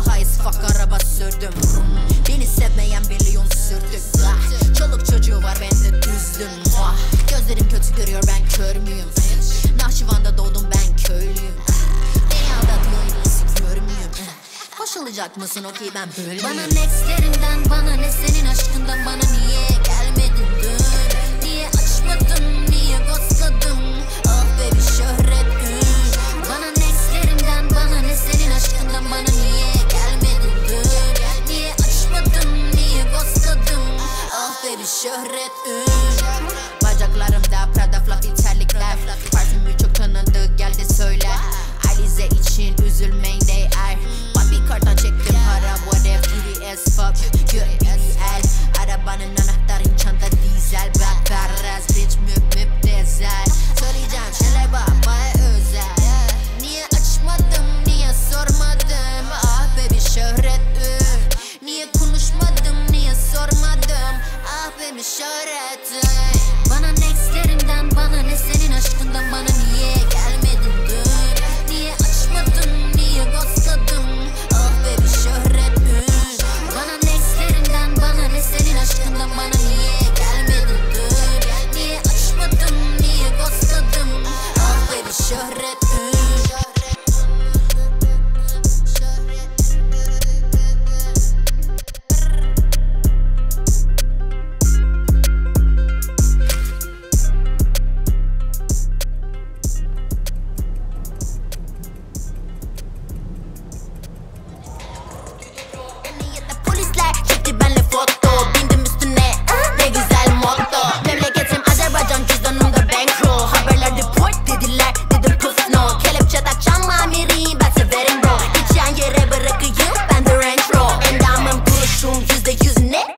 high as fuck araba sürdüm. Beni sevmeyen milyon sürdüm. Çoluk çocuğu var ben de düzdüm. Gözlerim kötü görüyor ben kör müyüm? Nahçıvan'da doğdum ben köylüyüm. Beni aldatıyor en iyisi kör müyüm? Boşalacak mısın okey ben böyle. Bana nextlerinden bana ne senin aşkından bana niye gelmedin dün? Niye açmadın niye ghostladın? Ah baby şöhret ün. Bana nextlerinden bana ne senin aşkından bana niye gelmedin dün? Niye açmadın niye ghostladın? Ah baby şöhret ün. Bacaklarımda Prada fluffy terlikler. Parfümü çok tanıdık geldi söyle. Alize için üzülmeyin